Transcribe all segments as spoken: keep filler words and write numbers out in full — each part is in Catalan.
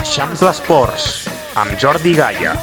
L'Eixample Esports, amb Jordi Gaia.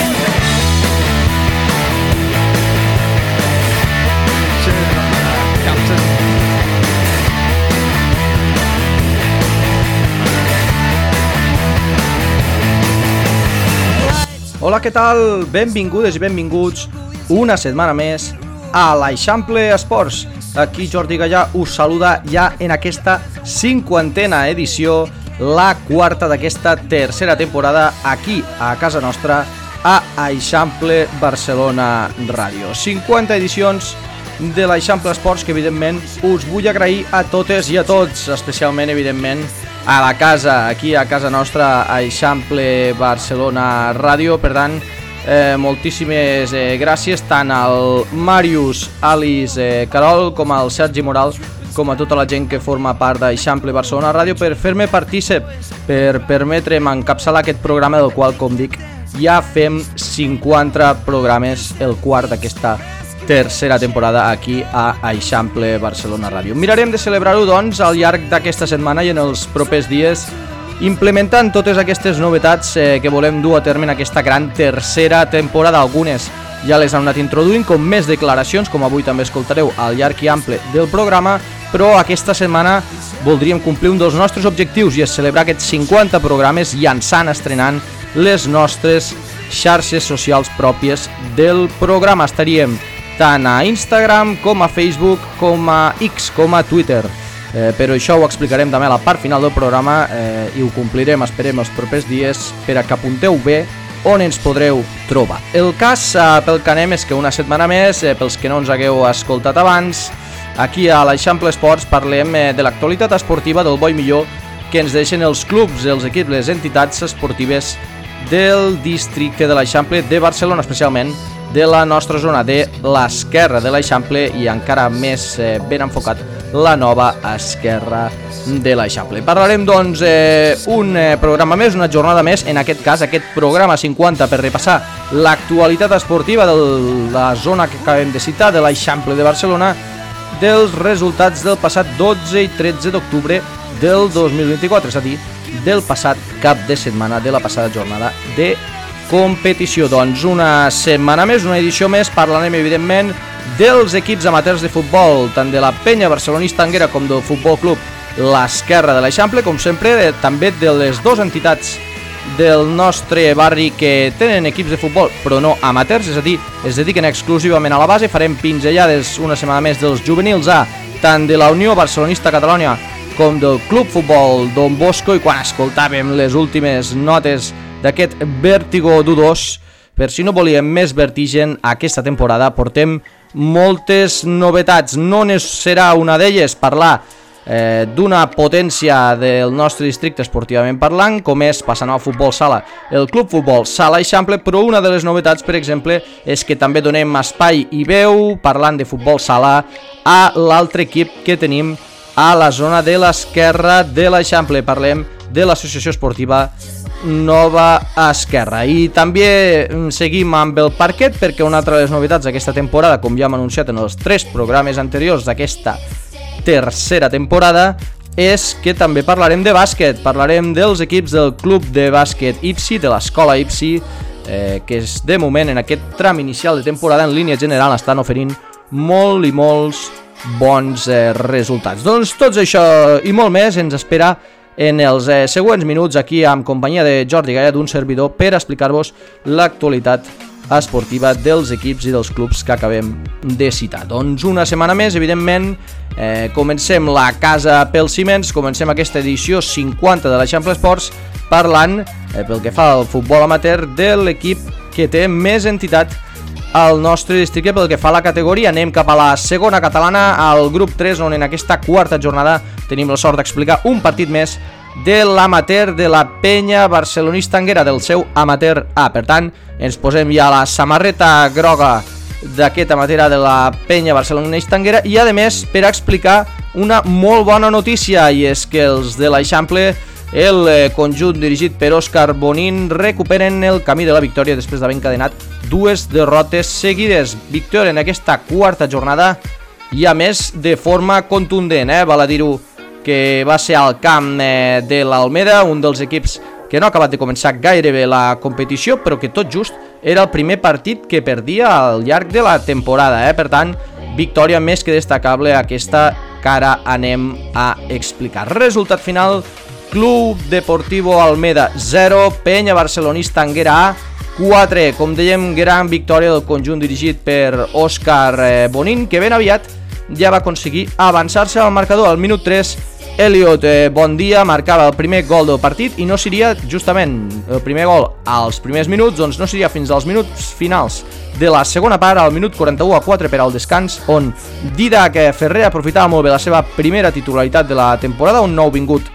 Hola, què tal? Benvingudes i benvinguts una setmana més a l'Eixample Esports. Aquí Jordi Gaia us saluda ja en aquesta cinquantena edició, la quarta d'aquesta tercera temporada aquí a casa nostra a Eixample Barcelona Ràdio. cinquanta edicions de l'Eixample Esports que evidentment us vull agrair a totes i a tots, especialment evidentment a la casa, aquí a casa nostra a Eixample Barcelona Ràdio. Per tant, eh, moltíssimes eh, gràcies tant al Màrius, Alice, eh, Carol, com al Sergi Moral, com a tota la gent que forma part d'Eixample Barcelona Ràdio, per fer-me partícip, per permetre'm encapçalar aquest programa del qual, com dic, ja fem cinquanta programes, el quart d'aquesta tercera temporada aquí a Eixample Barcelona Ràdio. Mirarem de celebrar-ho, doncs, al llarg d'aquesta setmana i en els propers dies, implementant totes aquestes novetats eh, que volem dur a terme en aquesta gran tercera temporada. Algunes ja les han anat introduint, com més declaracions, com avui també escoltareu al llarg i ample del programa, però aquesta setmana voldríem complir un dels nostres objectius, i és celebrar aquests cinquanta programes llançant, estrenant les nostres xarxes socials pròpies del programa. Estaríem tant a Instagram, com a Facebook, com a X, com a Twitter. Eh, però això ho explicarem també a la part final del programa eh, i ho complirem, esperem, els propers dies, per a que apunteu bé on ens podreu trobar. El cas eh, pel que anem és que una setmana més, eh, pels que no ens hagueu escoltat abans, aquí a l'Eixample Esports parlem eh, de l'actualitat esportiva del bo i millor que ens deixen els clubs, els equips, les entitats esportives del districte de l'Eixample de Barcelona, especialment de la nostra zona de l'esquerra de l'Eixample i encara més eh, ben enfocat la nova esquerra de l'Eixample. Parlarem doncs eh, un eh, programa més, una jornada més, en aquest cas aquest programa cinquanta, per repassar l'actualitat esportiva de la zona que acabem de citar, de l'Eixample de Barcelona, dels resultats del passat dotze i tretze d'octubre del dos mil vint-i-quatre, és a dir, del passat cap de setmana, de la passada jornada de competició. Doncs una setmana més, una edició més, parlarem evidentment dels equips amateurs de futbol, tant de la Penya Barcelonista Anguera com del Futbol Club l'Esquerra de l'Eixample, com sempre, també de les dues entitats del nostre barri que tenen equips de futbol, però no amateurs, és a dir, es dediquen exclusivament a la base. Farem pinzellades una setmana més dels juvenils A, tant de la Unió Barcelonista Catalunya com del Club Futbol Don Bosco, i quan escoltàvem les últimes notes d'aquest vèrtigo dudós, per si no volíem més vertigen aquesta temporada, portem moltes novetats. No ne serà una d'elles parlar eh, d'una potència del nostre districte esportivament parlant, com és, passant al futbol sala, el Club Futbol Sala Eixample, però una de les novetats, per exemple, és que també donem espai i veu, parlant de futbol sala, a l'altre equip que tenim a la zona de l'esquerra de l'Eixample. Parlem de l'associació esportiva Nova Esquerra. I també seguim amb el parquet, perquè una altra de les novetats d'aquesta temporada, com ja hem anunciat en els tres programes anteriors d'aquesta tercera temporada, és que també parlarem de bàsquet. Parlarem dels equips del Club de Bàsquet Ipsi, de l'escola Ipsi, eh, que és, de moment, en aquest tram inicial de temporada, en línia general, estan oferint molt i molts bons eh, resultats. Doncs tots això i molt més ens espera en els eh, següents minuts, aquí amb companyia de Jordi Gaia, d'un servidor, per explicar-vos l'actualitat esportiva dels equips i dels clubs que acabem de citar. Doncs una setmana més, evidentment, eh, comencem la casa pels ciments, comencem aquesta edició cinquanta de l'Eixample Esports parlant, eh, pel que fa al futbol amateur, de l'equip que té més entitat al nostre districte pel que fa a la categoria. Anem cap a la segona catalana, al grup tres, on en aquesta quarta jornada tenim la sort d'explicar un partit més de l'amateur de la Penya Barcelonista Anguera, del seu amateur A. Per tant, ens posem ja la samarreta groga d'aquest amateur de la Penya Barcelonista Anguera, i a més per explicar una molt bona notícia, i és que els de l'Eixample, el conjunt dirigit per Òscar Bonín, recuperen el camí de la victòria després d'haver encadenat dues derrotes seguides. Victòria en aquesta quarta jornada, i a més de forma contundent, eh? Val a dir-ho, que va ser al camp eh, de l'Almeda, un dels equips que no ha acabat de començar gaire bé la competició, però que tot just era el primer partit que perdia al llarg de la temporada, eh? Per tant, victòria més que destacable aquesta que ara anem a explicar. Resultat final, Club Deportivo Almeda zero, Penya Barcelonista Anguera A quatre. Com dèiem, gran victòria del conjunt dirigit per Òscar Bonín, que ben aviat ja va aconseguir avançar-se al marcador. Al minut tres, Elliot eh, Bondia marcava el primer gol del partit i no seria justament el primer gol als primers minuts, doncs no seria fins als minuts finals de la segona part, al minut quaranta-u a quatre per al descans, on Didac Ferrer aprofitava molt bé la seva primera titularitat de la temporada, un nou vingut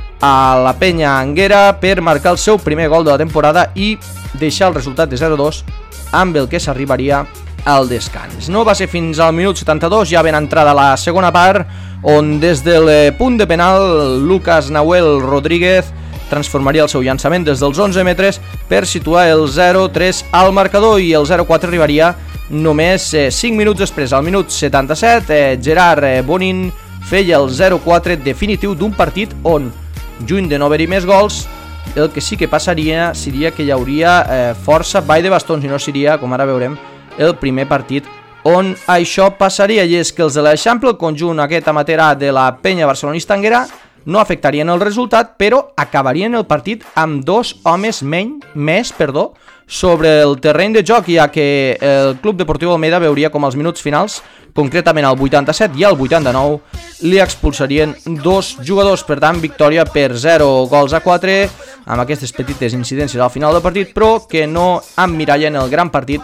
a la Penya Anguera, per marcar el seu primer gol de la temporada i deixar el resultat de zero a dos, amb el que s'arribaria al descans. No va ser fins al minut setanta-dos, ja ben entrada la segona part, on des del punt de penal Lucas Nahuel Rodríguez transformaria el seu llançament des dels onze metres per situar el zero a tres al marcador, i el zero a quatre arribaria només cinc minuts després. Al minut setanta-set, eh, Gerard Bonín feia el zero a quatre definitiu d'un partit on, lluny de no haver-hi més gols, el que sí que passaria seria que hi hauria eh, força ball de bastons, i no seria, com ara veurem, el primer partit on això passaria. I és que els de l'Eixample, el conjunt aquest amateur A de la Penya Barcelonista Anguera, no afectarien el resultat, però acabarien el partit amb dos homes menys, més perdó, sobre el terreny de joc, ja que el Club Deportiu Almeda veuria com als minuts finals, concretament al vuitanta-set i al vuitanta-nou, li expulsarien dos jugadors. Per tant, victòria per zero gols a quatre, amb aquestes petites incidències al final del partit, però que no emmirallen el gran partit,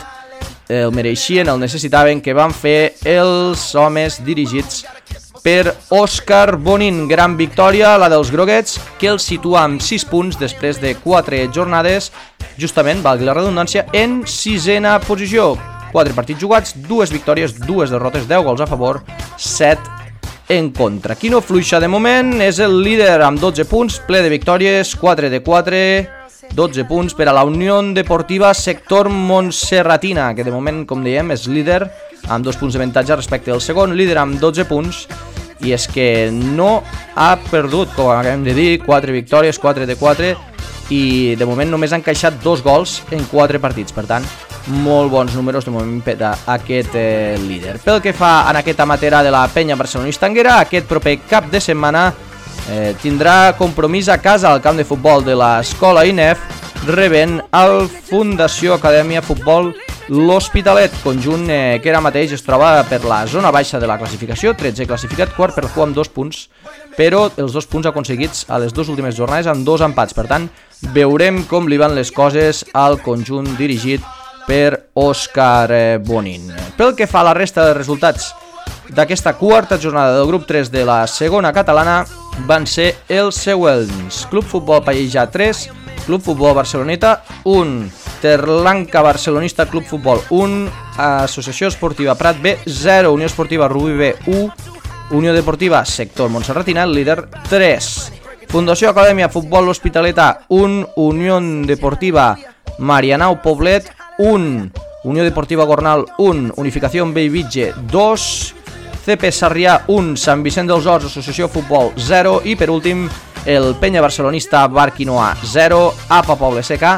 el mereixien, el necessitaven, que van fer els homes dirigits per Òscar Bonín. Gran victòria, la dels groguets, que els situa amb sis punts després de quatre jornades, justament, valgui la redundància, en sisena posició. quatre partits jugats, dues victòries, dues derrotes, deu gols a favor, set en contra. Qui no fluixa de moment és el líder amb dotze punts, ple de victòries, quatre de quatre, dotze punts per a la Unió Deportiva Sector Montserratina, que de moment, com dèiem, és líder amb dos punts d'avantatge respecte al segon, líder amb dotze punts, i és que no ha perdut, com acabem de dir, quatre victòries, quatre de quatre, i de moment només ha encaixat dos gols en quatre partits. Per tant, molt bons números de moment per a aquest eh, líder. Pel que fa en aquest amateur de la Penya Barcelonista Anguera, aquest proper cap de setmana eh, tindrà compromís a casa al camp de futbol de l'Escola I N E F, rebent el Fundació Acadèmia Futbol L'Hospitalet, conjunt eh, que ara mateix es troba per la zona baixa de la classificació, tretze classificat, quart per cua amb dos punts, però els dos punts aconseguits a les dues últimes jornades amb dos empats. Per tant, veurem com li van les coses al conjunt dirigit per Òscar Bonín. Pel que fa a la resta de resultats d'aquesta quarta jornada del grup tres de la segona catalana, van ser els següents: Club Futbol Pallejà tres, Club Futbol Barceloneta un, Terlanca Barcelonista Club Futbol un, Associació Esportiva Prat B zero, Unió Esportiva Rubí B u, Unió Deportiva Sector Montserratina, el líder tres, Fundació Acadèmia Futbol L'Hospitaleta un, Unió Deportiva Marianao Poblet un, Unió Deportiva Gornal un, Unificació Bellvitge dos, C P Sarrià un, Sant Vicent dels Horts Associació Futbol zero, i per últim el Penya Barcelonista Barquinoà zero, A P A Poble Seca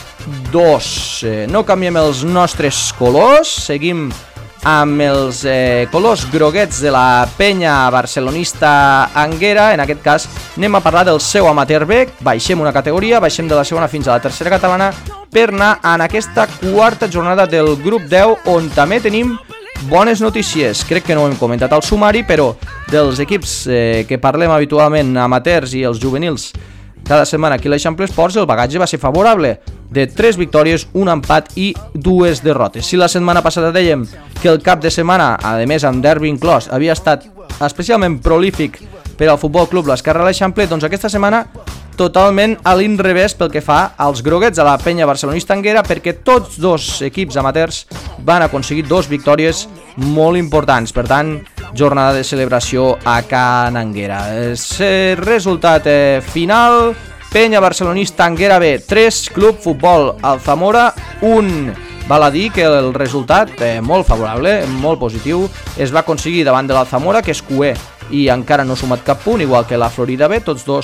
dos. Eh, no canviem els nostres colors, seguim amb els eh, colors groguets de la Penya Barcelonista Anguera. En aquest cas anem a parlar del seu amateur B, baixem una categoria, baixem de la segona fins a la tercera catalana per anar en aquesta quarta jornada del grup deu, on també tenim bones notícies. Crec que no ho hem comentat al sumari, però dels equips eh, que parlem habitualment, amateurs i els juvenils, cada setmana aquí a l'Eixample Esports, el bagatge va ser favorable, de tres victòries, un empat i dues derrotes. Si la setmana passada dèiem que el cap de setmana, a més amb derbi inclòs, havia estat especialment prolífic per al Futbol Club l'Esquerra de l'Eixample, doncs aquesta setmana totalment a l'inrevés pel que fa als groguets de la Penya Barcelonista Anguera, perquè tots dos equips amateurs van aconseguir dos victòries molt importants. Per tant, jornada de celebració a Can Anguera. El resultat eh, final: Penya Barcelonista Anguera B tres, Club Futbol Alzamora un. Val a dir que el resultat, eh, molt favorable, molt positiu, es va aconseguir davant de l'Alzamora, que és cuer i encara no ha sumat cap punt, igual que la Florida B, tots dos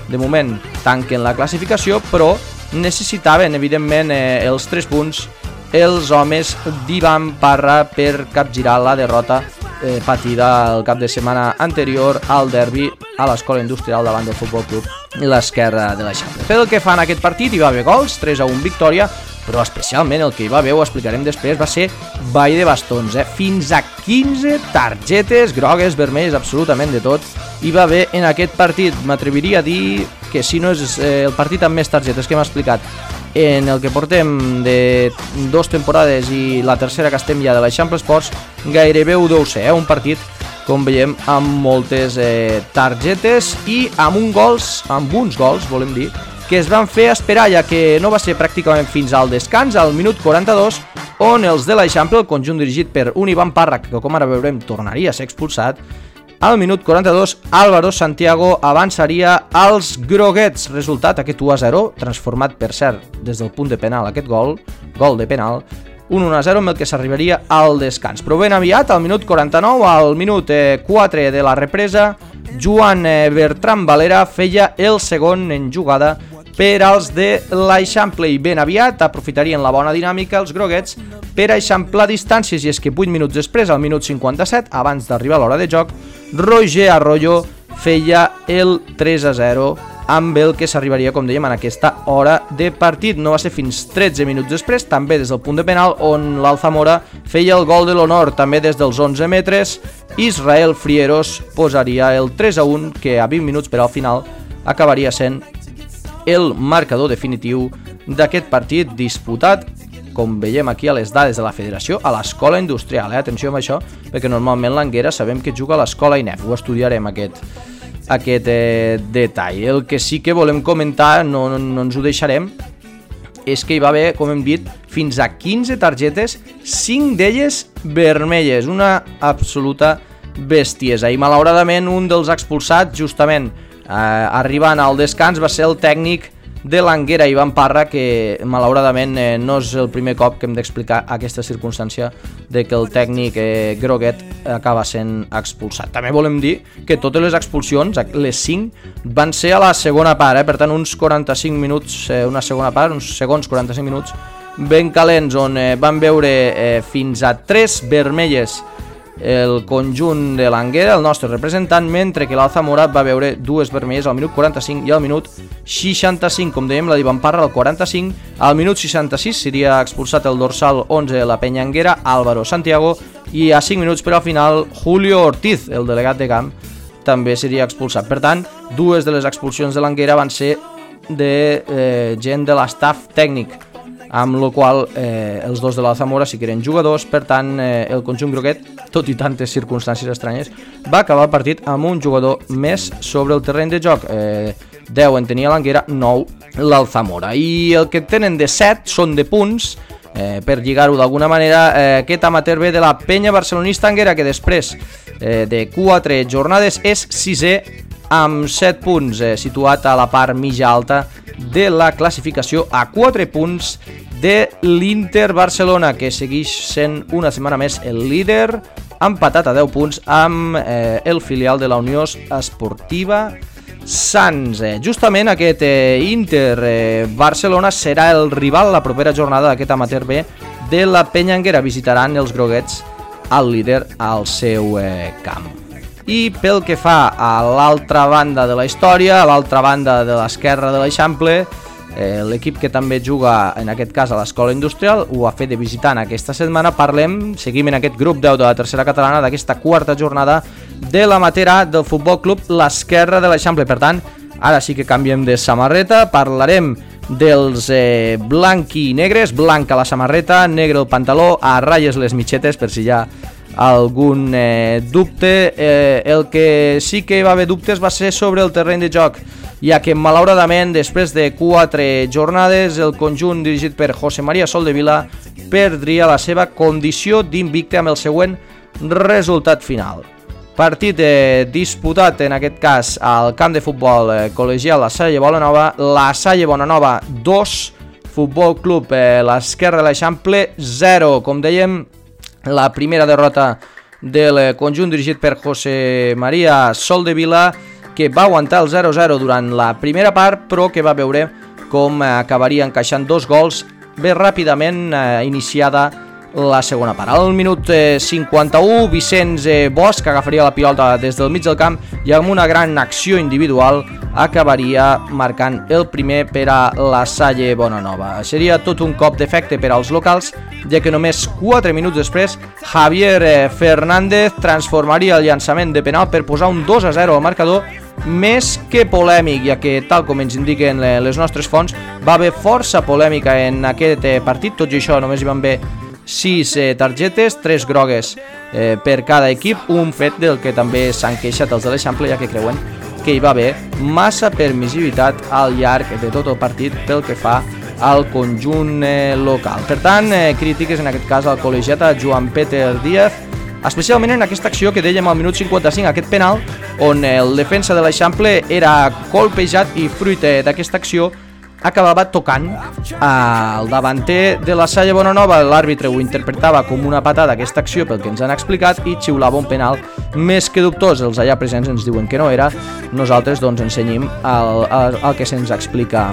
de moment tanquen la classificació, però necessitaven evidentment eh, els tres punts els homes d'Ivan Parra per capgirar la derrota eh, patida el cap de setmana anterior al derbi a l'Escola Industrial davant del Futbol Club l'Esquerra de l'Eixample. Pel que fa en aquest partit hi va haver gols, tres a un victòria, però especialment el que hi va haver, ho explicarem després, va ser ball de bastons, eh? Fins a quinze targetes grogues, vermelles, absolutament de tot hi va haver en aquest partit. M'atreviria a dir que si no és eh, el partit amb més targetes que hem explicat en el que portem de dues temporades i la tercera que estem ja de l'Eixample Esports, gairebé ho deu ser, eh? Un partit, com veiem, amb moltes eh, targetes i amb un gols, amb uns gols, volem dir, que es van fer esperar, ja que no va ser pràcticament fins al descans, al minut quaranta-dos, on els de l'Eixample, el conjunt dirigit per un Ivan Parra, que com ara veurem tornaria a ser expulsat, al minut quaranta-dos, Álvaro Santiago avançaria als groguets. Resultat, aquest u a zero, transformat, per cert, des del punt de penal, aquest gol, gol de penal, un u a zero amb el que s'arribaria al descans. Però ben aviat, al minut quaranta-nou, al minut eh, quatre de la represa, Joan eh, Bertran Valera feia el segon en jugada per als de l'Eixample i ben aviat aprofitarien la bona dinàmica els groguets per eixamplar distàncies, i és que vuit minuts després, al minut cinquanta-set, abans d'arribar a l'hora de joc, Roger Arroyo feia el tres a zero amb el que s'arribaria, com dèiem, en aquesta hora de partit. No va ser fins tretze minuts després, també des del punt de penal, on l'Alzamora feia el gol de l'honor, també des dels onze metres. Israel Frieros posaria el tres a un, que a vint minuts per al final acabaria sent el marcador definitiu d'aquest partit disputat, com veiem aquí a les dades de la federació, a l'Escola Industrial. Eh? Atenció amb això, perquè normalment l'Anguera sabem que juga a l'Escola I N E F, ho estudiarem aquest, aquest eh, detall. El que sí que volem comentar, no, no, no ens ho deixarem, és que hi va haver, com hem dit, fins a quinze targetes, cinc d'elles vermelles, una absoluta bestiesa. I malauradament un dels expulsats, justament eh, arribant al descans, va ser el tècnic de l'Anguera, Ivan Parra, que malauradament eh, no és el primer cop que hem d'explicar aquesta circumstància de que el tècnic eh, groguet acaba sent expulsat. També volem dir que totes les expulsions, les cinc, van ser a la segona part, eh? Per tant uns quaranta-cinc minuts, eh, una segona part, uns segons quaranta-cinc minuts ben calents, on eh, van veure eh, fins a tres vermelles el conjunt de l'Anguera, el nostre representant, mentre que l'Alzamora va veure dues vermelles al minut quaranta-cinc i al minut seixanta-cinc. Com dèiem, la d'Ivan Parra al quaranta-cinc, al minut seixanta-sis seria expulsat el dorsal onze de la penya Anguera, Álvaro Santiago, i a cinc minuts per al final Julio Ortiz, el delegat de camp, també seria expulsat. Per tant, dues de les expulsions de l'Anguera van ser de eh, gent de l'estaf tècnic, amb la qual eh, els dos de l'Alzamora sí que eren jugadors. Per tant, eh, el conjunt groguet, tot i tantes circumstàncies estranyes, va acabar el partit amb un jugador més sobre el terreny de joc. Eh, deu en tenia l'Anguera, nou l'Alzamora. I el que tenen de set són de punts, eh, per lligar-ho d'alguna manera, eh, aquest amateur B de la penya barcelonista Anguera, que després eh, de quatre jornades és sisè amb set punts, eh, situat a la part mitja alta de la classificació, a quatre punts de l'Inter Barcelona, que segueix sent una setmana més el líder, empatat a deu punts amb eh, el filial de la Unió Esportiva Sants. Eh, justament aquest eh, Inter eh, Barcelona serà el rival la propera jornada d'aquest amateur B de la penya Anguera. Visitaran els groguets al líder al seu eh, camp. I pel que fa a l'altra banda de la història, a l'altra banda de l'esquerra de l'Eixample, eh, l'equip que també juga en aquest cas a l'Escola Industrial ho ha fet de visitant aquesta setmana. Parlem, seguim en aquest grup deu de la tercera catalana, d'aquesta quarta jornada de l'amateur A del Futbol Club l'Esquerra de l'Eixample. Per tant, ara sí que canviem de samarreta, parlarem dels eh, blanc i negres, blanca la samarreta, negre el pantaló, a ratlles les mitxetes, per si hi ha algun eh, dubte. Eh, el que sí que va haver dubtes va ser sobre el terreny de joc, ja que malauradament després de quatre jornades el conjunt dirigit per José María Soldevila perdria la seva condició d'invicte amb el següent resultat final. Partit eh, disputat en aquest cas al camp de futbol eh, col·legial La Salle Bonanova, La Salle Bonanova dos, Futbol Club eh, l'Esquerra de l'Eixample zero. Com dèiem, la primera derrota del conjunt dirigit per José María Soldevila, que va aguantar el zero a zero durant la primera part, però que va veure com acabaria encaixant dos gols bé ràpidament eh, iniciada la segona part. Al minut eh, cinquanta-u, Vicenç eh, Bosch agafaria la pilota des del mig del camp i amb una gran acció individual acabaria marcant el primer per a la Salle Bonanova. Seria tot un cop d'efecte per als locals, ja que només quatre minuts després Javier eh, Fernández transformaria el llançament de penal per posar un dos a zero al marcador, més que polèmic, ja que, tal com ens indiquen les nostres fonts, va haver força polèmica en aquest eh, partit. Tot i això, només hi van haver sis eh, targetes, tres grogues eh, per cada equip, un fet del que també s'han queixat els de l'Eixample, ja que creuen que hi va haver massa permissivitat al llarg de tot el partit pel que fa al conjunt eh, local. Per tant, eh, crítiques en aquest cas al col·legiat Joan Peter Díaz, especialment en aquesta acció que dèiem al minut cinquanta-cinc, aquest penal on el defensa de l'Eixample era colpejat i fruit d'aquesta acció acabava tocant al davanter de la Salle Bonanova. L'àrbitre ho interpretava com una patada aquesta acció pel que ens han explicat i xiulava un penal més que dubtós. Els allà presents ens diuen que no era, nosaltres doncs ensenyim el, el, el que se'ns explica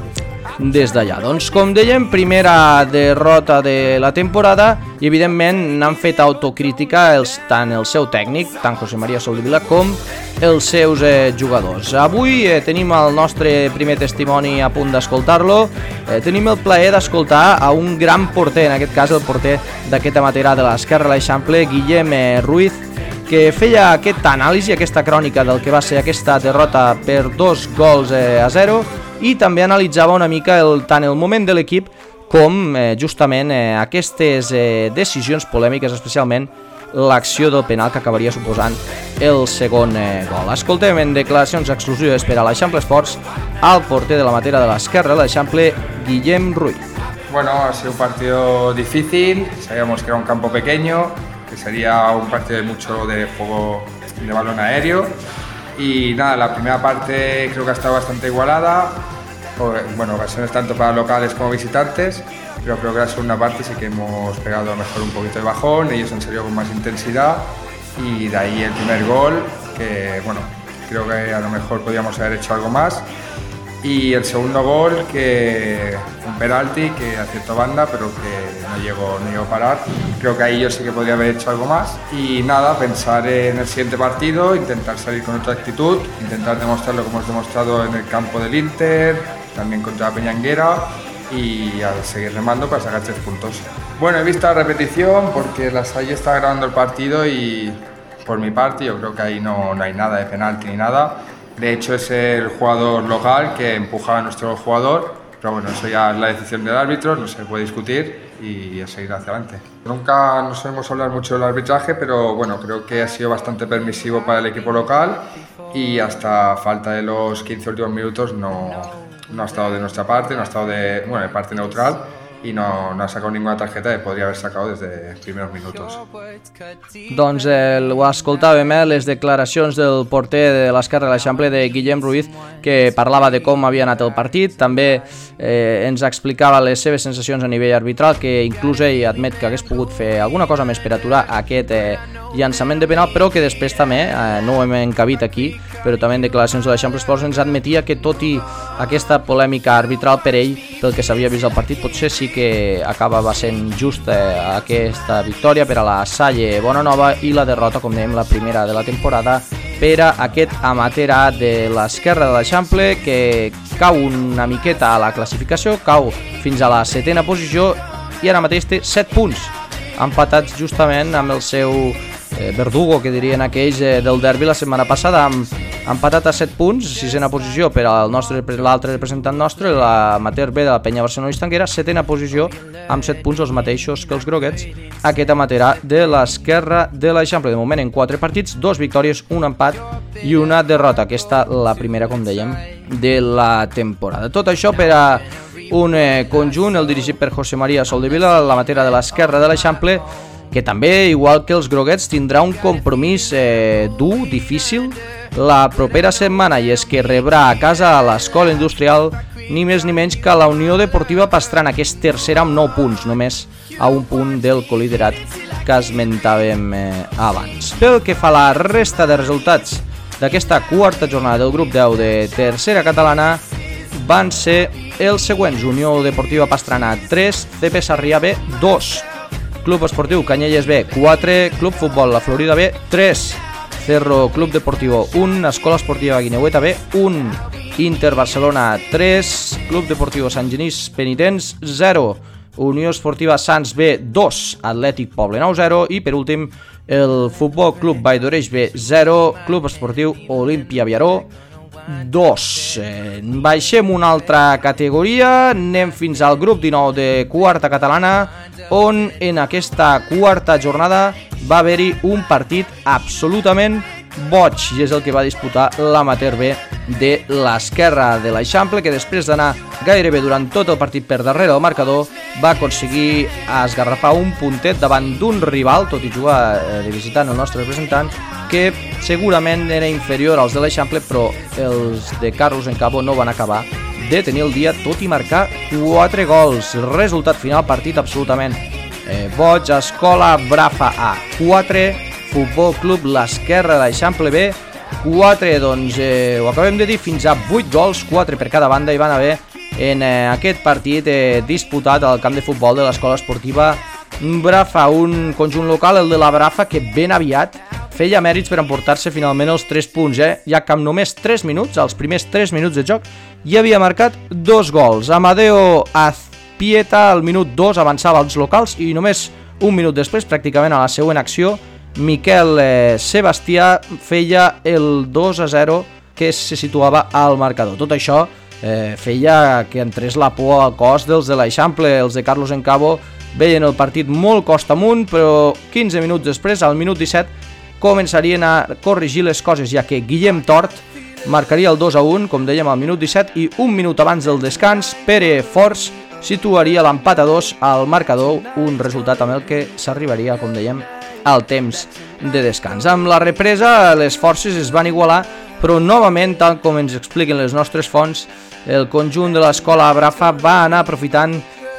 des d'allà. Doncs com dèiem, primera derrota de la temporada i evidentment n'han fet autocrítica els, tant el seu tècnic, tant José María Soldevila, com els seus eh, jugadors. Avui eh, tenim el nostre primer testimoni a punt d'escoltar-lo. Eh, tenim el plaer d'escoltar a un gran porter, en aquest cas el porter d'aquest amaterà de l'Esquerra de l'Eixample, Guillem eh, Ruiz, que feia aquesta anàlisi, aquesta crònica del que va ser aquesta derrota per dos gols eh, a zero, i també analitzava una mica el, tant el moment de l'equip com eh, justament eh, aquestes eh, decisions polèmiques, especialment l'acció del penal que acabaria suposant el segon eh, gol. Escoltem en declaracions exclusives per a l'Eixample Esports al porter de la matera de l'Esquerra de l'Eixample, Guillem Ruiz. Bueno, ha sido un partido difícil, sabíamos que era un campo pequeño, que sería un partido de mucho de juego de balón aéreo. Y nada, la primera parte creo que ha estado bastante igualada, bueno, ocasiones tanto para locales como visitantes, pero creo que la segunda parte sí que hemos pegado a lo mejor un poquito de bajón, ellos han salido con más intensidad y de ahí el primer gol, que bueno, creo que a lo mejor podíamos haber hecho algo más. Y el segundo gol, que un penalti que acertó banda, pero que no llegó, no llegó a parar. Creo que ahí yo sí que podría haber hecho algo más. Y nada, pensar en el siguiente partido, intentar salir con otra actitud, intentar demostrarlo como hemos demostrado en el campo del Inter, también contra la Peñanguera, y a seguir remando para sacar tres puntos. Bueno, he visto la repetición porque la Salle está grabando el partido y por mi parte yo creo que ahí no, no hay nada de penalti ni nada. De hecho es el jugador local que empuja a nuestro jugador, pero bueno, eso ya es la decisión del árbitro, no se puede discutir y a seguir hacia adelante. Nunca nos solemos hablar mucho del arbitraje, pero bueno, creo que ha sido bastante permisivo para el equipo local y hasta falta de los quince últimos minutos no, no ha estado de nuestra parte, no ha estado de, bueno, de parte neutral i no, no ha sacado ninguna tarjeta que podria haver sacado des de primers minuts. Doncs eh, ho escoltàvem, eh, les declaracions del porter de l'Esquerra de l'Eixample, de Guillem Ruiz, que parlava de com havia anat el partit, també eh, ens explicava les seves sensacions a nivell arbitral, que inclús ell admet que hagués pogut fer alguna cosa més per aturar aquest eh, llançament de penal, però que després també, eh, no ho hem encabit aquí, però també en declaracions de l'Eixample Esports ens admetia que tot i aquesta polèmica arbitral per ell, pel que s'havia vist al partit, potser sí que acabava sent just eh, aquesta victòria per a la Salle Bonanova i la derrota, com dèiem, la primera de la temporada per a aquest amaterà de l'Esquerra de l'Eixample, que cau una miqueta a la classificació, cau fins a la setena posició i ara mateix té set punts, empatats justament amb el seu eh, verdugo, que dirien aquells eh, del derbi la setmana passada, amb empatat a set punts, sisena posició per al nostre, per l'altre representant nostre, l'amateur B de la Penya Barcelona Estanguera, setena posició amb set punts, els mateixos que els groguets, aquest amaterà de l'Esquerra de l'Eixample. De moment en quatre partits, dos victòries, un empat i una derrota, aquesta la primera, com dèiem, de la temporada. Tot això per a un eh, conjunt, el dirigit per José María Soldevila, l'amatera de l'Esquerra de l'Eixample, que també, igual que els groguets, tindrà un compromís eh, dur, difícil, la propera setmana, i és que rebrà a casa a l'Escola Industrial ni més ni menys que la Unió Deportiva Pastrana, que és tercera amb nou punts, només a un punt del coliderat que esmentàvem eh, abans. Pel que fa a la resta de resultats d'aquesta quarta jornada del grup deu de tercera catalana van ser els següents: Unió Deportiva Pastrana tres, C P Sarrià B dos, Club Esportiu Canyelles B quatre, Club Futbol La Florida B tres, Cerro Club Deportivo un, Escola Esportiva Guineueta B un, Inter Barcelona tres, Club Deportivo Sant Genís Penitents zero, Unió Esportiva Sants B dos, Atlètic Poblenou zero i per últim el Futbol Club Vall d'Oreix B zero, Club Esportiu Olímpia Viaró dos. Eh, baixem una altra categoria, anem fins al grup dinou de quarta catalana, on en aquesta quarta jornada va haver-hi un partit absolutament boig, i és el que va disputar l'Amateur B de l'Esquerra de l'Eixample, que després d'anar gairebé durant tot el partit per darrere del marcador va aconseguir esgarrapar un puntet davant d'un rival, tot i jugar eh, de visitant el nostre representant, que segurament era inferior als de l'Eixample, però els de Carlos Encabo no van acabar de tenir el dia, tot i marcar quatre gols. Resultat final, partit absolutament eh, boig. Escola Brafa A quatre, Futbol Club l'Esquerra de l'Eixample B quatre, doncs eh, ho acabem de dir, fins a vuit gols, quatre per cada banda, hi van haver en eh, aquest partit eh, disputat al camp de futbol de l'Escola Esportiva Brafa, un conjunt local, el de la Brafa, que ben aviat feia mèrits per emportar-se finalment els tres punts, eh? ja que amb només tres minuts, els primers tres minuts de joc, ja havia marcat dos gols. Amadeo Azpieta al minut dos avançava als locals i només un minut després, pràcticament a la següent acció, Miquel eh, Sebastià feia el dos a zero que se situava al marcador. Tot això eh, feia que entrés la por al cos dels de l'Eixample. Els de Carlos Encabo veien el partit molt costa amunt, però quinze minuts després, al minut disset, començarien a corregir les coses, ja que Guillem Tort marcaria el dos a un, com dèiem, al minut disset, i un minut abans del descans, Pere Forç situaria l'empat a dos al marcador, un resultat amb el que s'arribaria, com dèiem, al temps de descans. Amb la represa, les forces es van igualar, però novament, tal com ens expliquen les nostres fonts, el conjunt de l'Escola Brafa va anar aprofitant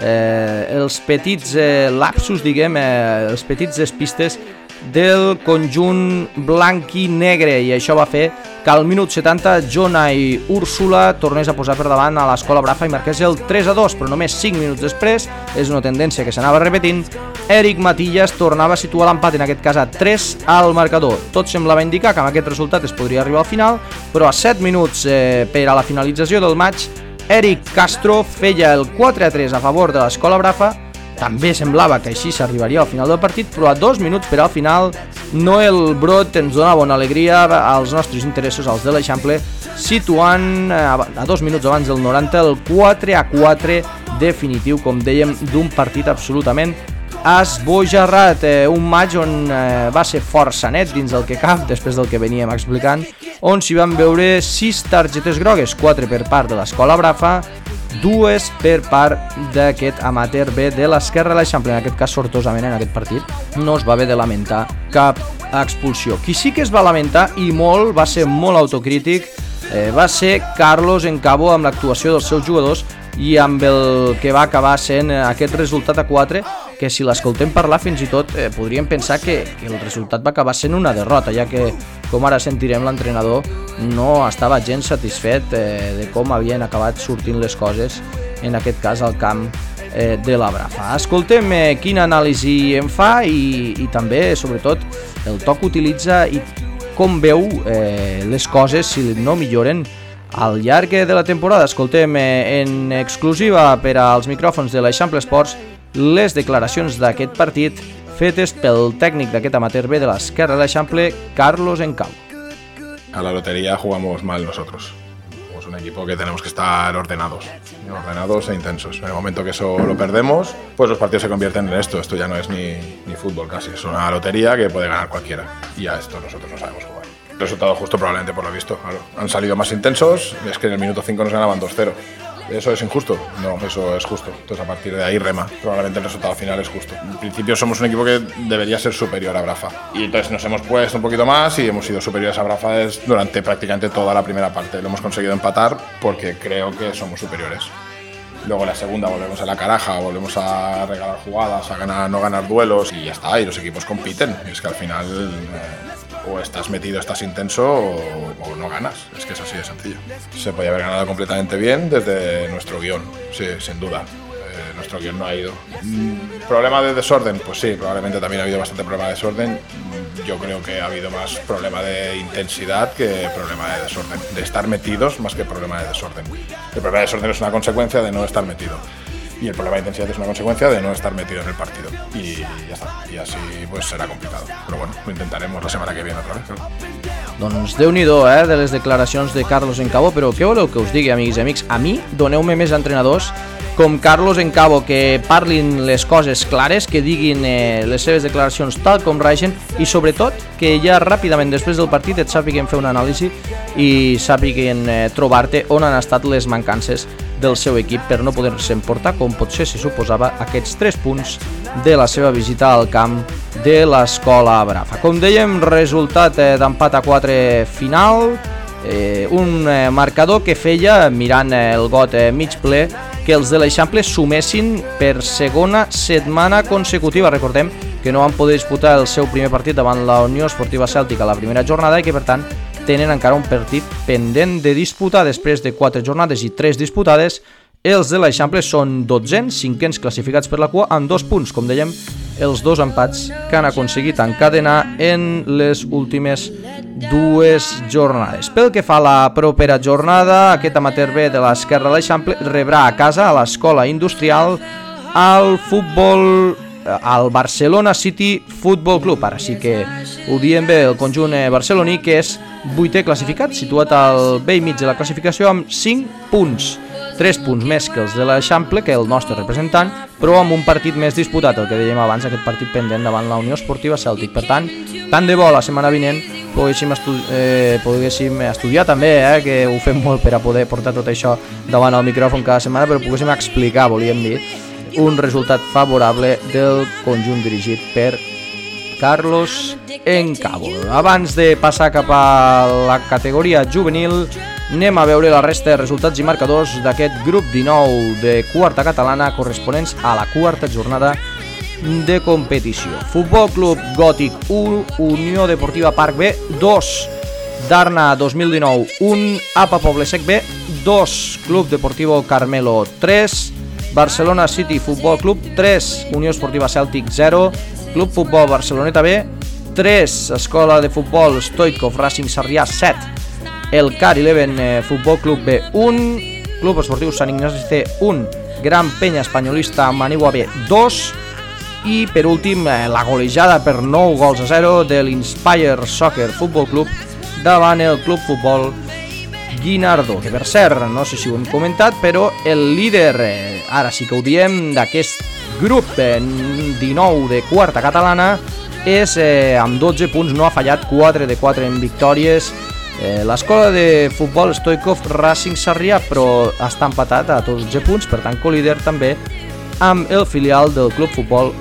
eh, els petits eh, lapsus, diguem, eh, els petits despistes del conjunt blanc i negre, i això va fer que al minut setanta Jonai Úrsula tornés a posar per davant a l'Escola Brafa i marqués el tres a dos, però només cinc minuts després, és una tendència que s'anava repetint, Eric Matillas tornava a situar l'empat, en aquest cas a tres al marcador. Tot semblava indicar que amb aquest resultat es podria arribar al final, però a set minuts eh, per a la finalització del maig, Eric Castro feia el quatre a tres a favor de l'Escola Brafa. També semblava que així s'arribaria al final del partit, però a dos minuts per al final Noel Brot ens donava una alegria als nostres interessos, als de l'Eixample, situant a dos minuts abans del noranta el quatre a quatre definitiu, com dèiem, d'un partit absolutament esbojarrat, eh, un maig on eh, va ser força net dins del que cap, després del que veníem explicant, on s'hi van veure sis targetes grogues, quatre per part de l'Escola Brafa, dues per part d'aquest Amateur B de l'Esquerra de l'Eixample. En aquest cas, sortosament, en aquest partit no es va haver de lamentar cap expulsió. Qui sí que es va lamentar, i molt, va ser molt autocrític, eh, va ser Carlos Encabo amb l'actuació dels seus jugadors i amb el que va acabar sent aquest resultat a quatre, que si l'escoltem parlar fins i tot eh, podríem pensar que, que el resultat va acabar sent una derrota, ja que, com ara sentirem, l'entrenador no estava gens satisfet eh, de com havien acabat sortint les coses, en aquest cas al camp eh, de la Brafa. Escoltem eh, quina anàlisi en fa i, i també, sobretot, el to que utilitza i com veu eh, les coses, si no milloren al llarg de la temporada. Escoltem eh, en exclusiva per als micròfons de l'Eixample Esports les declaracions d'aquest partit fetes pel tècnic d'aquest Amateur B de l'Esquerra de l'Eixample, Carlos Encabo. A la lotería jugamos mal nosotros. Somos un equipo que tenemos que estar ordenados, ordenados e intensos. En el momento que eso lo perdemos, pues los partidos se convierten en esto. Esto ya no es ni, ni fútbol casi, es una lotería que puede ganar cualquiera. Y a esto nosotros no sabemos jugar. Resultado justo probablemente por lo visto, claro. Han salido más intensos, es que en el minuto cinco nos ganaban dos cero. ¿Eso es injusto? No, eso es justo. Entonces a partir de ahí rema. Probablemente el resultado final es justo. En principio somos un equipo que debería ser superior a Brafa. Y entonces nos hemos puesto un poquito más y hemos sido superiores a Brafa durante prácticamente toda la primera parte. Lo hemos conseguido empatar porque creo que somos superiores. Luego en la segunda volvemos a la caraja, volvemos a regalar jugadas, a ganar, no ganar duelos y ya está. Y los equipos compiten. Y es que al final... Eh, o estás metido, estás intenso o, o no ganas. Es que es así de sencillo. Se podía haber ganado completamente bien desde nuestro guión, sí, sin duda. Eh, nuestro guión no ha ido. Mm, ¿Problema de desorden? Pues sí, probablemente también ha habido bastante problema de desorden. Yo creo que ha habido más problema de intensidad que problema de desorden. De estar metidos más que problema de desorden. El problema de desorden es una consecuencia de no estar metido. Y el problema de intensidad es una consecuencia de no estar metido en el partido. Y ya está. Y así pues serà complicado. Però bueno, lo intentaremos la setmana que viene otra vez. Doncs Déu-n'hi-do, eh, de les declaracions de Carlos Encabo, però què voleu que us digui, amics i amics? A mi, doneu-me més entrenadors com Carlos Encabo, que parlin les coses clares, que diguin eh, les seves declaracions tal com raixen i sobretot que ja ràpidament després del partit et sàpiguen fer una anàlisi i sàpiguen eh, trobar-te on han estat les mancances del seu equip per no poder-se emportar, com potser se suposava, aquests tres punts de la seva visita al camp de l'Escola Brava. Com dèiem, resultat eh, d'empat a quatre final, eh, un eh, marcador que feia, mirant eh, el got eh, mig ple, que els de l'Eixample sumessin per segona setmana consecutiva. Recordem que no van poder disputar el seu primer partit davant la Unió Esportiva Cèltica a la primera jornada i que, per tant, tenen encara un partit pendent de disputar. Després de quatre jornades i tres disputades, els de l'Eixample són dotzens, cinquens classificats per la cua, amb dos punts, com dèiem, els dos empats que han aconseguit encadenar en les últimes dues jornades. Pel que fa a la propera jornada, aquest amateur B de l'Esquerra de l'Eixample rebrà a casa, a l'Escola Industrial, al futbol al Barcelona City Futbol Club. Ara sí que ho diem bé, el conjunt barceloní, que és vuitè classificat, situat al vell mig de la classificació amb cinc punts. tres punts més que els de l'Eixample, que el nostre representant, però amb un partit més disputat, el que dèiem abans, aquest partit pendent davant la Unió Esportiva Cèltic. Per tant, tant de bo la setmana vinent poguéssim, estu eh, poguéssim estudiar també, eh, que ho fem molt per a poder portar tot això davant el micròfon cada setmana, però poguéssim explicar, volíem dir, un resultat favorable del conjunt dirigit per Carlos Encabo. Abans de passar cap a la categoria juvenil, anem a veure la resta de resultats i marcadors d'aquest grup dinou de quarta catalana corresponents a la quarta jornada de competició. Futbol Club Gòtic u, Unió Deportiva Parc B dos, Darna dos mil dinou un, A P A Poble Sec B dos, Club Deportivo Carmelo tres, Barcelona City Futbol Club tres, Unió Esportiva Cèltic zero, Club Futbol Barceloneta B tres, Escola de Futbol Stoikov Racing Sarrià set, el Car Eleven eh, Futbol Club B un, Club Esportiu Sant Ignasi C un, Gran Penya Espanyolista Manigua B dos i per últim eh, la golejada per nou gols a zero de l'Inspire Soccer Futbol Club davant el Club Futbol Guinardó, que per cert, no sé si ho hem comentat, però el líder, eh, ara sí que ho diem, d'aquest grup eh, dinou de quarta catalana és eh, amb dotze punts, no ha fallat, quatre de quatre en victòries. Eh, L'escola de futbol Stoikov Racing Sarrià, però està empatat a dotze punts, per tant co-líder també amb el filial del Club Futbol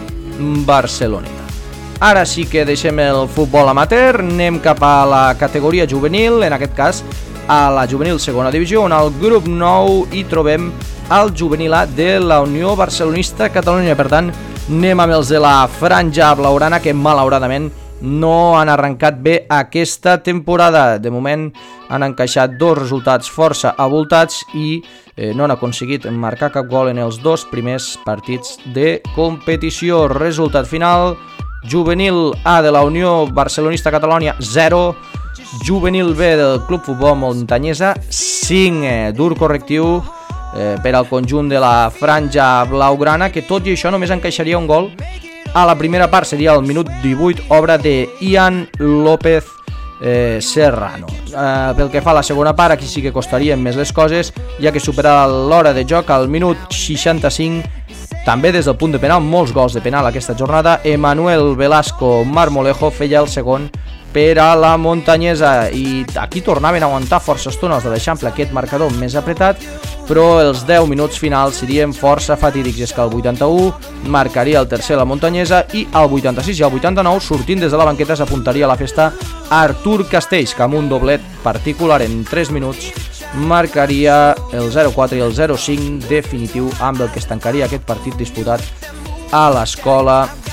Barceloneta. Ara sí que deixem el futbol amateur, anem cap a la categoria juvenil, en aquest cas a la juvenil segona divisió, on al grup nou hi trobem el juvenil A de la Unió Barcelonista Catalunya. Per tant, anem amb els de la franja blaugrana, que malauradament no han arrencat bé aquesta temporada. De moment han encaixat dos resultats força abultats i eh, no han aconseguit marcar cap gol en els dos primers partits de competició. Resultat final: juvenil A de la Unió Barcelonista Catalunya zero, juvenil B del Club Futbol Montanyesa cinc, eh, dur correctiu eh, per al conjunt de la franja blaugrana, que tot i això només encaixaria un gol a la primera part, seria el minut divuit, obra de Ian López eh, Serrano. Eh, pel que fa a la segona part, aquí sí que costarien més les coses, ja que superarà l'hora de joc al minut seixanta-cinc, també des del punt de penal, molts gols de penal aquesta jornada. Emanuel Velasco Marmolejo feia el segon per a la Montanyesa i aquí tornaven a aguantar força estona els de l'Eixample, aquest marcador més apretat, però els deu minuts finals serien força fatídics. És que al vuitanta-u marcaria el tercer la Montanyesa i al vuitanta-sis i al vuitanta-nou, sortint des de la banqueta, s'apuntaria a la festa Artur Castells, que amb un doblet particular en tres minuts marcaria el zero quatre i el zero cinc definitiu, amb el que es tancaria aquest partit disputat a l'Escola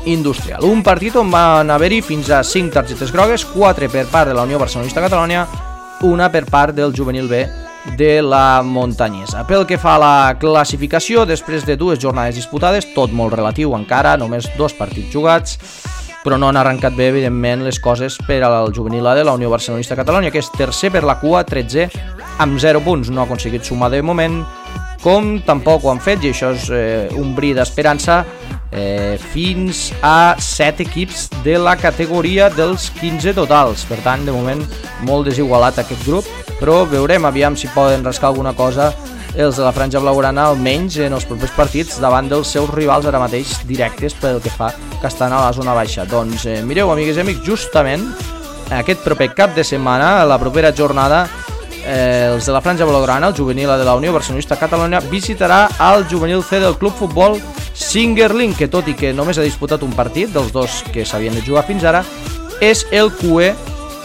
Industrial. Un partit on van haver-hi fins a cinc targetes grogues, quatre per part de la Unió Barcelonista Catalunya, una per part del juvenil B de la Montanyesa. Pel que fa a la classificació, després de dues jornades disputades, tot molt relatiu encara, només dos partits jugats, però no han arrencat bé, evidentment, les coses per al juvenil A de la Unió Barcelonista Catalunya, que és tercer per la cua, tretze amb zero punts, no ha aconseguit sumar de moment, com tampoc ho han fet, i això és eh, un bri d'esperança, eh, fins a set equips de la categoria dels quinze totals. Per tant, de moment, molt desigualat aquest grup, però veurem aviam si poden rascar alguna cosa els de la franja blaugrana, almenys en els propers partits, davant dels seus rivals ara mateix directes pel que fa que estan a la zona baixa. Doncs eh, mireu, amigues i amics, justament aquest proper cap de setmana, la propera jornada, eh, els de la franja blaugrana, el juvenil A de la Unió Barcelonista Catalunya, visitarà el juvenil C del Club Futbol Singerling, que tot i que només ha disputat un partit dels dos que s'havien de jugar fins ara, és el Q E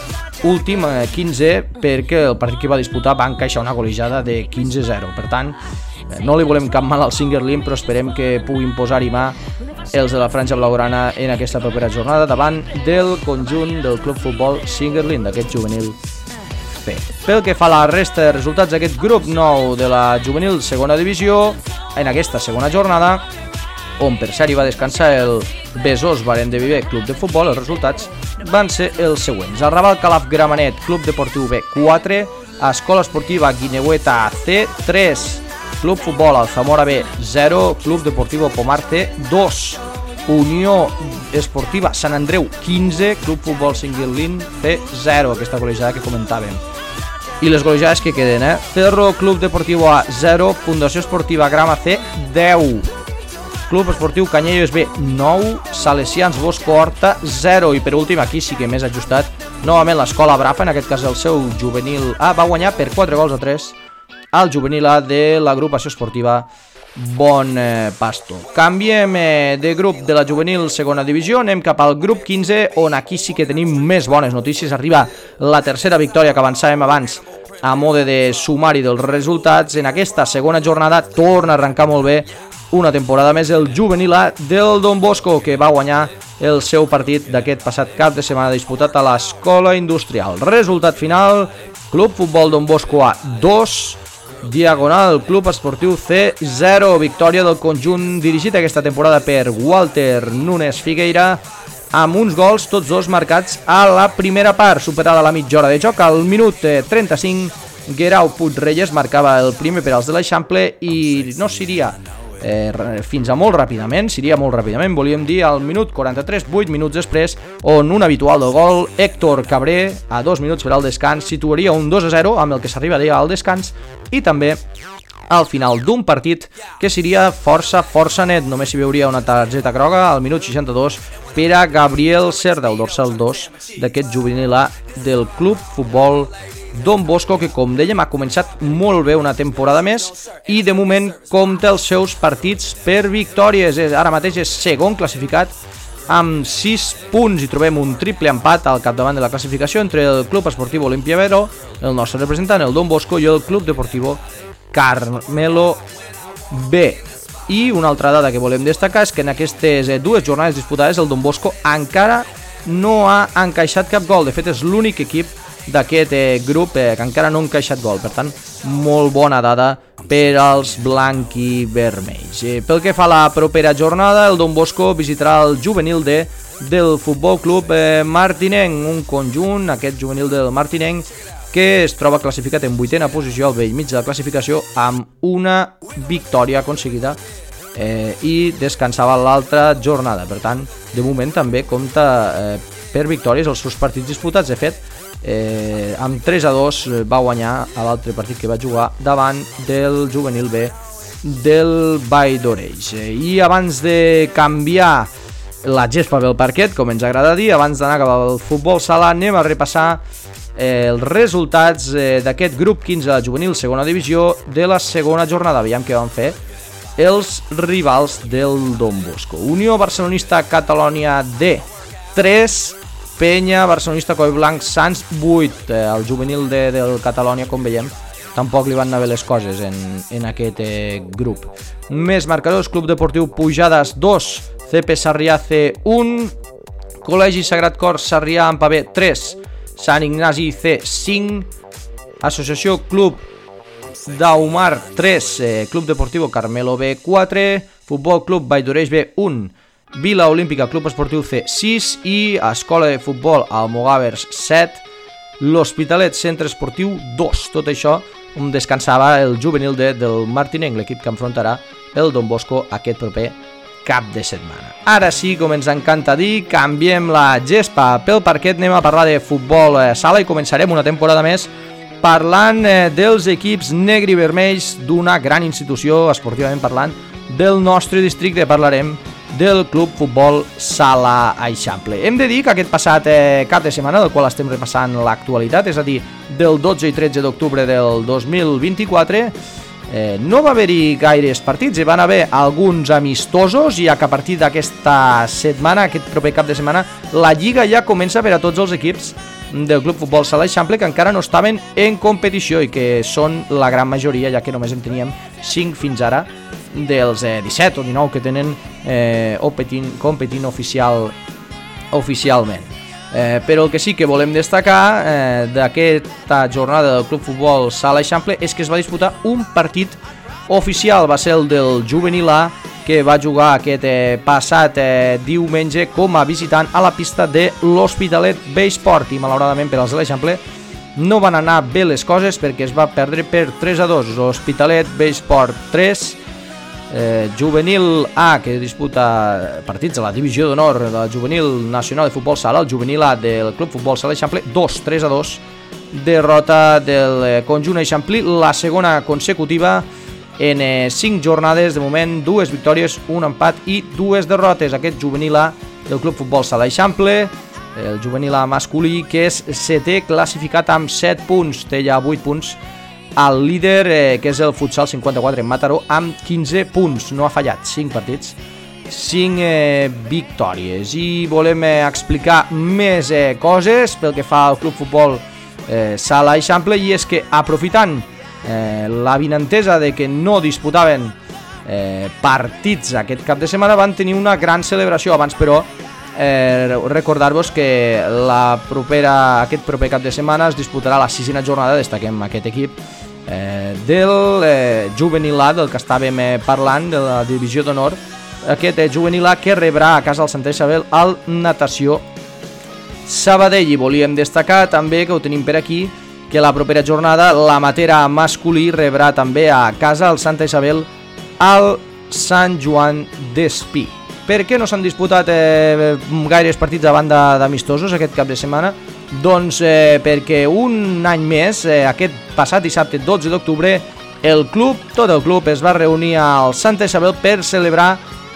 últim eh, quinze, perquè el partit que va disputar va encaixar una golejada de quinze a zero. Per tant, eh, no li volem cap mal al Singerling, però esperem que puguin posar-hi mà els de la franja blaugrana en aquesta propera jornada davant del conjunt del Club Futbol Singerling, d'aquest juvenil B. Pel que fa a la resta de resultats d'aquest grup nou de la juvenil segona divisió, en aquesta segona jornada, on per cert hi va descansar el Besòs Barent de Viver Club de Futbol, els resultats van ser els següents. El Raval Calaf Gramenet Club Deportiu B quatre, Escola Esportiva Guineueta C tres, Club Futbol Alzamora B zero, Club Deportivo Pomar C dos, Unió Esportiva Sant Andreu quinze, Club Futbol Singerling C zero, aquesta golejada que comentàvem. I les golejades que queden, eh? Cerro Club Deportivo A zero, Fundació Esportiva Grama C deu, Club Esportiu Canyelles B nou, Salesians Bosco Horta zero, i per últim, aquí sí que més ajustat, novament l'Escola Brafa, en aquest cas el seu juvenil A, va guanyar per quatre gols a tres al juvenil A de l'agrupació esportiva Bon eh, Pasto. Canviem eh, de grup de la juvenil segona divisió, anem cap al grup quinze, on aquí sí que tenim més bones notícies. Arriba la tercera victòria que avançàvem abans a mode de sumari dels resultats. En aquesta segona jornada torna a arrencar molt bé una temporada més el juvenil A del Don Bosco, que va guanyar el seu partit d'aquest passat cap de setmana disputat a l'Escola Industrial. Resultat final, Club Futbol Don Bosco A dos, Diagonal Club Esportiu C zero, victòria del conjunt dirigit aquesta temporada per Walter Núñez Figueira, amb uns gols, tots dos marcats a la primera part, superada la mitja hora de joc. Al minut trenta-cinc, Guerau Puig-Reyes marcava el primer per als de l'Eixample, i no seria eh, fins a molt ràpidament, seria molt ràpidament, volíem dir al minut quaranta-tres, vuit minuts després, on un habitual del gol, Héctor Cabré, a dos minuts per al descans, situaria un dos a zero, amb el que s'arribaria al descans, i també al final d'un partit que seria força, força net. Només hi veuria una targeta groga al minut seixanta-dos per a Gabriel Cerda, el dorsal dos d'aquest juvenil A del Club Futbol Don Bosco, que, com dèiem, ha començat molt bé una temporada més i de moment compta els seus partits per victòries. Ara mateix és segon classificat amb sis punts, i trobem un triple empat al capdavant de la classificació entre el Club Esportiu Olimpia Vero, el nostre representant, el Don Bosco, i el Club Deportivo Carmelo B. I una altra dada que volem destacar és que en aquestes dues jornades disputades el Don Bosco encara no ha encaixat cap gol. De fet, és l'únic equip d'aquest eh, grup eh, que encara no ha encaixat gol. Per tant, molt bona dada per als blanc-i-vermells. Eh, pel que fa a la propera jornada, el Don Bosco visitarà el juvenil D del Futbol Club eh, Martinenc, un conjunt, aquest juvenil del Martinenc, que es troba classificat en vuitena posició al vell mig de la classificació amb una victòria aconseguida eh, i descansava l'altra jornada. Per tant, de moment també compta eh, per victòries els seus partits disputats. De fet, eh, amb tres a dos va guanyar a l'altre partit que va jugar davant del juvenil B del Vall d'Oreix. I abans de canviar la gespa pel parquet, com ens agrada dir, abans d'anar cap al futbol sala, anem a repassar eh, els resultats eh, d'aquest grup quinze de la juvenil segona divisió de la segona jornada. Veiem què van fer els rivals del Don Bosco. Unió Barcelonista Catalunya D tres, Penya Barcelonista Collblanc Sants vuit. Eh, el juvenil D del Catalunya, com veiem, tampoc li van anar bé les coses en, en aquest eh, grup. Més marcadors: Club Deportiu Pujades dos, C P Sarrià C un, Col·legi Sagrat Cor Sarrià Ampa B tres, Sant Ignasi C cinc, Associació Club d'Aumar tres, eh, Club Deportiu Carmelo B quatre, Futbol Club Valldoreix B un, Vila Olímpica Club Esportiu C sis i Escola de Futbol Almogàvers set, l'Hospitalet Centre Esportiu dos. Tot això on descansava el juvenil de, del Martinenc, l'equip que enfrontarà el Don Bosco aquest proper cap de setmana. Ara sí, com ens encanta dir, canviem la gespa pel parquet, anem a parlar de futbol eh, sala i començarem una temporada més parlant eh, dels equips negre i vermells d'una gran institució, esportivament parlant, del nostre districte. Parlarem del Club Futbol Sala Eixample. Hem de dir que aquest passat eh, cap de setmana, del qual estem repassant l'actualitat, és a dir, del dotze i tretze d'octubre del dos mil vint-i-quatre, eh, no va haver-hi gaires partits, hi van haver alguns amistosos, ja que a partir d'aquesta setmana, aquest proper cap de setmana, la Lliga ja comença per a tots els equips del Club Futbol Sala Eixample que encara no estaven en competició i que són la gran majoria, ja que només en teníem cinc fins ara, dels eh, disset o dinou que tenen eh, competint, competint oficial, oficialment. Eh, però el que sí que volem destacar eh, d'aquesta jornada del Club Futbol Sala Eixample és que es va disputar un partit oficial, va ser el del Juvenil A, que va jugar aquest eh, passat eh, diumenge com a visitant a la pista de l'Hospitalet B-Sport, i malauradament per als de l'Eixample no van anar bé les coses perquè es va perdre per tres a dos. L'Hospitalet B-Sport tres, Eh, Juvenil A, que disputa partits a la divisió d'honor de la Juvenil Nacional de Futbol Sala, el Juvenil A del Club Futbol Sala Eixample, dos, tres a dos, derrota del conjunt eixamplí, la segona consecutiva en eh, cinc jornades, de moment dues victòries, un empat i dues derrotes. Aquest Juvenil A del Club Futbol Sala Eixample, el Juvenil A masculí, que és setè classificat amb set punts, té ja vuit punts, el líder, eh, que és el Futsal cinquanta-quatre en Mataró, amb quinze punts, no ha fallat, cinc partits, cinc eh, victòries. I volem eh, explicar més eh, coses pel que fa al Club Futbol eh, Sala Eixample, i és que aprofitant eh, l'avinentesa de que no disputaven eh, partits aquest cap de setmana, van tenir una gran celebració. Abans, però, eh, recordar-vos que la propera, aquest proper cap de setmana es disputarà la sisena jornada, destaquem aquest equip, Eh, del eh, Juvenil A, del que estàvem eh, parlant, de la divisió d'honor, aquest eh, Juvenil A que rebrà a casa al Santa Isabel al Natació Sabadell. I volíem destacar també, que ho tenim per aquí, que la propera jornada la Matera masculí rebrà també a casa al Santa Isabel al Sant Joan d'Espí. Per què no s'han disputat eh, gaires partits a banda d'amistosos aquest cap de setmana? Doncs eh, perquè un any més, eh, aquest passat dissabte dotze d'octubre, el club, tot el club es va reunir al Santa Isabel per celebrar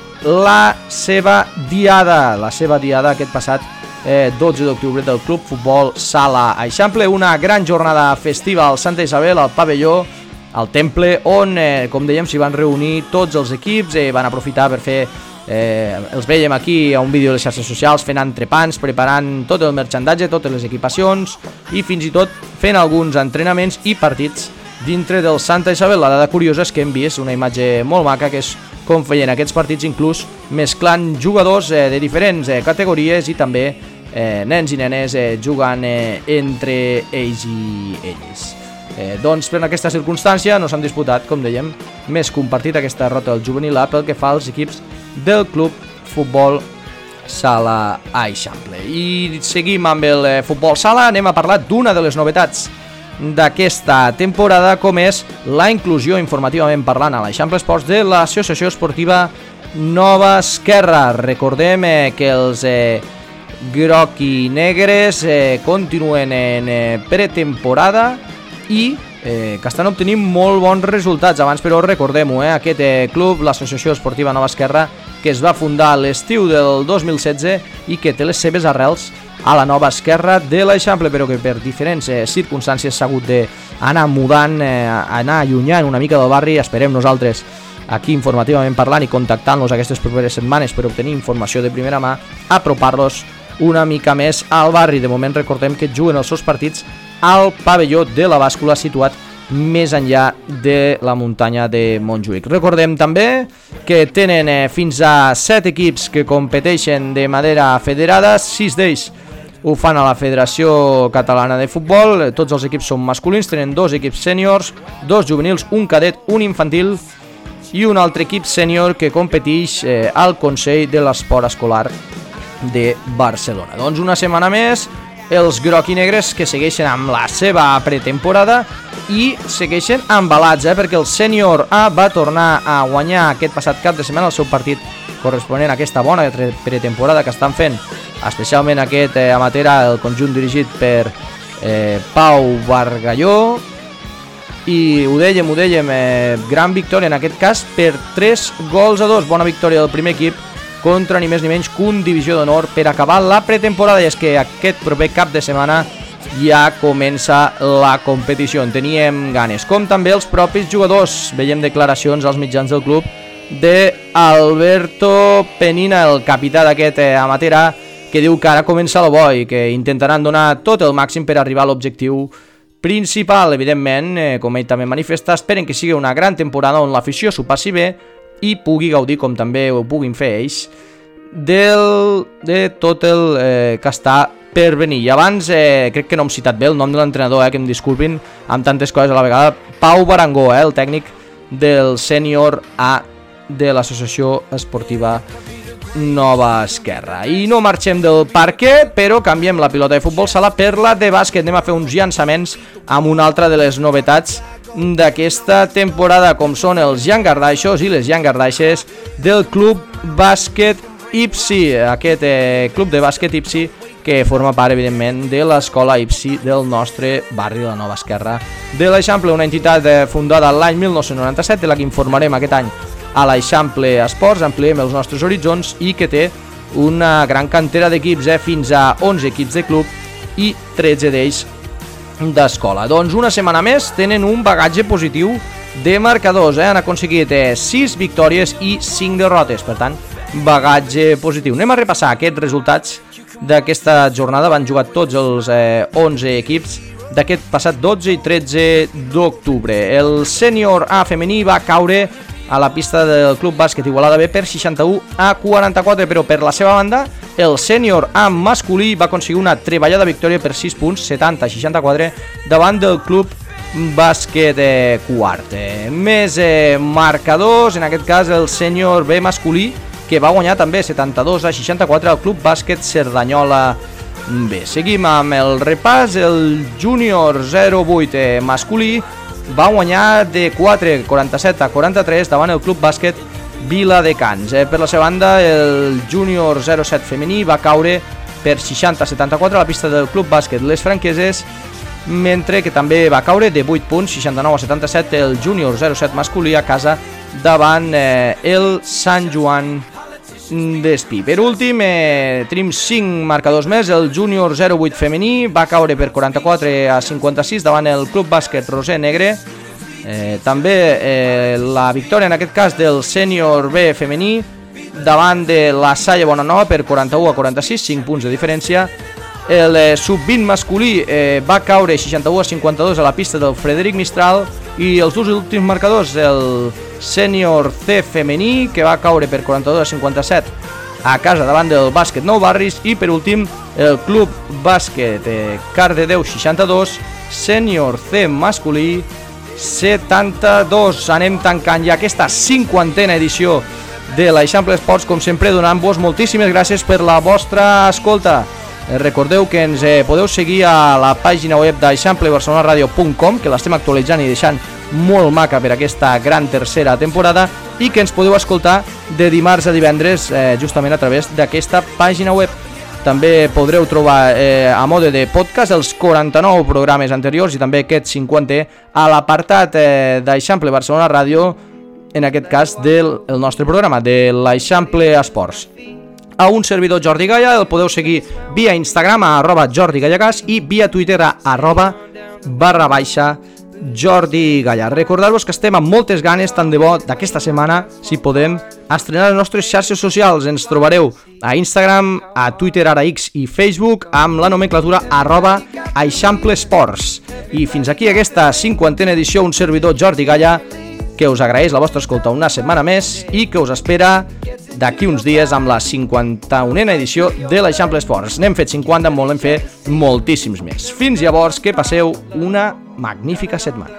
la seva diada, la seva diada aquest passat eh, dotze d'octubre del Club Futbol Sala Eixample, una gran jornada festiva al Santa Isabel, al pavelló, al temple, on, eh, com dèiem, s'hi van reunir tots els equips, eh, van aprofitar per fer Eh, els veiem aquí a un vídeo de les xarxes socials fent entrepans, preparant tot el merchandatge, totes les equipacions i fins i tot fent alguns entrenaments i partits dintre del Santa Isabel. La dada curiosa és que hem vist una imatge molt maca, que és com feien aquests partits, inclús mesclant jugadors eh, de diferents eh, categories i també eh, nens i nenes eh, jugant eh, entre ells i elles. Eh, doncs per aquesta circumstància no s'han disputat, com dèiem, més que un partit, aquesta derrota del Juvenil A pel que fa als equips del Club Futbol Sala Eixample. I seguim amb el eh, Futbol Sala, anem a parlar d'una de les novetats d'aquesta temporada, com és la inclusió, informativament parlant, a l'Eixample Esports de l'Associació Esportiva Nova Esquerra. Recordem eh, que els eh, groc i negres eh, continuen en eh, pretemporada i eh, que estan obtenint molt bons resultats. Abans, però, recordem-ho, eh, aquest eh, club, l'Associació Esportiva Nova Esquerra, que es va fundar a l'estiu del dos mil setze i que té les seves arrels a la Nova Esquerra de l'Eixample, però que per diferents eh, circumstàncies s'ha hagut d'anar mudant, eh, anar allunyant una mica del barri. Esperem nosaltres, aquí informativament parlant i contactant-los aquestes properes setmanes per obtenir informació de primera mà, apropar-los una mica més al barri. De moment recordem que juguen els seus partits al pavelló de la Bàscula, situat més enllà de la muntanya de Montjuïc. Recordem també que tenen eh, fins a set equips que competeixen de manera federada, sis d'ells ho fan a la Federació Catalana de Futbol, tots els equips són masculins, tenen dos equips sèniors, dos juvenils, un cadet, un infantil i un altre equip sènior que competeix eh, al Consell de l'Esport Escolar de Barcelona. Doncs una setmana més, els groc i negres que segueixen amb la seva pretemporada i segueixen embalats, eh, perquè el sènior A va tornar a guanyar aquest passat cap de setmana el seu partit corresponent a aquesta bona pretemporada que estan fent, especialment aquest eh, amateur, el conjunt dirigit per eh, Pau Bargalló, i ho dèiem, ho dèiem, eh, gran victòria en aquest cas per tres gols a dos, bona victòria del primer equip contra ni més ni menys que un divisió d'honor per acabar la pretemporada, i és que aquest proper cap de setmana ja comença la competició, en teníem ganes, com també els propis jugadors. Veiem declaracions als mitjans del club de Alberto Penina, el capità d'aquest eh, amateur, que diu que ara comença el bo i que intentaran donar tot el màxim per arribar a l'objectiu principal. Evidentment, eh, com ell també manifesta, esperen que sigui una gran temporada on l'afició s'ho passi bé i pugui gaudir, com també ho puguin fer ells, del, de tot el eh, que està per venir. I abans, eh, crec que no hem citat bé el nom de l'entrenador, eh, que em disculpin amb tantes coses a la vegada, Pau Barangó, eh, el tècnic del sènior A de l'Associació Esportiva Nova Esquerra. I no marxem del parquet, però canviem la pilota de futbol sala per la de bàsquet. Anem a fer uns llançaments amb una altra de les novetats d'aquesta temporada, com són els llangardaixos i les llangardaixes del Club Bàsquet Ipsi, aquest eh, club de bàsquet Ipsi que forma part, evidentment, de l'escola Ipsi del nostre barri de la Nova Esquerra de l'Eixample, una entitat eh, fundada l'any mil nou-cents noranta-set, de la que informarem aquest any a l'Eixample Esports, ampliem els nostres horitzons, i que té una gran cantera d'equips, eh, fins a onze equips de club i tretze d'ells d'escola. Doncs una setmana més tenen un bagatge positiu de marcadors, eh? Han aconseguit eh, sis victòries i cinc derrotes, per tant, bagatge positiu. Anem a repassar aquests resultats d'aquesta jornada. Van jugar tots els eh, onze equips d'aquest passat dotze i tretze d'octubre. El sènior A femení va caure a la pista del Club Bàsquet Igualada B per seixanta-u a quaranta-quatre, però per la seva banda el sènior A masculí va aconseguir una treballada victòria per sis punts, setanta a seixanta-quatre, davant del Club Bàsquet eh, Quart. Eh, més eh, marcadors, en aquest cas el sènior B masculí, que va guanyar també setanta-dos a seixanta-quatre al Club Bàsquet Cerdanyola B. Seguim amb el repàs. El júnior zero vuit eh, masculí va guanyar de quatre, quaranta-set a quaranta-tres davant el Club Bàsquet Viladecans. Eh, per la seva banda, el júnior zero set femení va caure per seixanta a setanta-quatre a la pista del Club Bàsquet Les Franqueses, mentre que també va caure de vuit punts, seixanta-nou a setanta-set, el júnior zero set masculí a casa davant eh, el Sant Joan d'Espí. Per últim, eh, tenim cinc marcadors més. El júnior zero vuit femení va caure per quaranta-quatre a cinquanta-sis davant el Club Bàsquet Roser Negre. Eh, també eh, la victòria en aquest cas del sènior B femení davant de la Salle Bonanova per quaranta-u a quaranta-sis, cinc punts de diferència. El eh, sub vint masculí eh, va caure seixanta-u a cinquanta-dos a la pista del Frederic Mistral, i els dos últims marcadors, el sènior C femení, que va caure per quaranta-dos a cinquanta-set a casa davant del Bàsquet Nou Barris, i per últim el Club Bàsquet eh, Cardedeu seixanta-dos, sènior C masculí setanta-dos. Anem tancant ja aquesta cinquantena edició de l'Eixample Esports, com sempre donant-vos moltíssimes gràcies per la vostra escolta. Recordeu que ens eh, podeu seguir a la pàgina web d'eixample barcelona radio punt com, que l'estem actualitzant i deixant molt maca per aquesta gran tercera temporada, i que ens podeu escoltar de dimarts a divendres eh, justament a través d'aquesta pàgina web. També podreu trobar eh, a mode de podcast els quaranta-nou programes anteriors i també aquest cinquantè a l'apartat eh, d'Eixample Barcelona Ràdio, en aquest cas del el nostre programa, de l'Eixample Esports. A un servidor Jordi Galla el podeu seguir via Instagram a arroba Jordi Gallagas i via Twitter a arroba barra baixa Jordi Galla. Recordar-vos que estem amb moltes ganes, tant de bo, d'aquesta setmana, si podem, estrenar les nostres xarxes socials. Ens trobareu a Instagram, a Twitter, ara X i Facebook amb la nomenclatura arroba eixamplesports. I fins aquí aquesta cinquantena edició, un servidor Jordi Galla, que us agraeix la vostra escolta una setmana més i que us espera d'aquí uns dies amb la cinquanta-unena edició de l'Eixample Esports. N'hem fet cinquanta, en volem fer moltíssims més. Fins llavors, que passeu una magnífica setmana.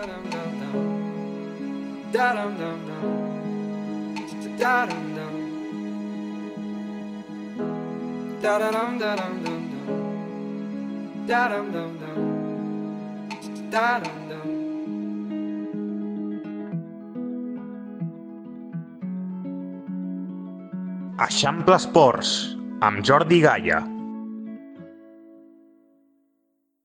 Eixample Esports, amb Jordi Galla.